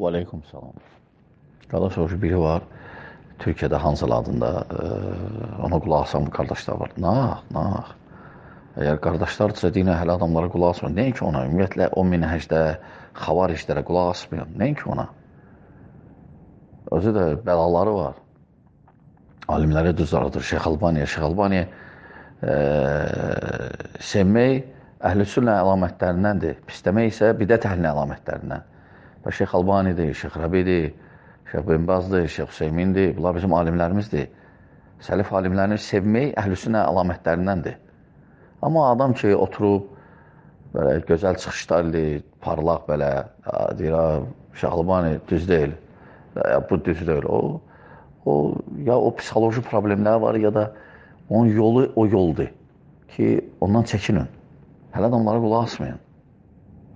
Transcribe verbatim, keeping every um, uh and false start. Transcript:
Və aleykum salam. Qardaş o biri var, Türkiyədə Hansel adında, e, ona qulaq asan qardaşlar var. Nax, nax. Əgər qardaşlardırsa, deyinə hələ adamlara qulaq asmıyor. Nəyin ki ona? Ümumiyyətlə, o minhəcdə, xavar işlərə qulaq asmıyor. Nəyin ki ona? Özü də bəlaları var. Alimləri düz aradır. Şeyx Albaniya, Şeyx Albaniya e, sevmək əhl-i-sünnə əlamətlərindəndir. Pisləmək isə bidət əhlinin əlamətlərindən. Və Şeyx Albanidir, Şeyx Rəbidir, Şeyx Benbazdır, Şeyx Hüseymindir. Bunlar bizim alimlərimizdir. Səlif alimlərini sevmək əhl-i-sünnə əlamətlərindəndir. Amma adam ki, oturub, belə gözəl çıxışlardır, parlaq belə, deyir, Şeyx Albani düz deyil, ya, bu düz deyil. O, o, ya o psixoloji problemləri var, ya da onun yolu o yoldur ki, ondan çəkinin. Hələ adamlara qulaq asmayın.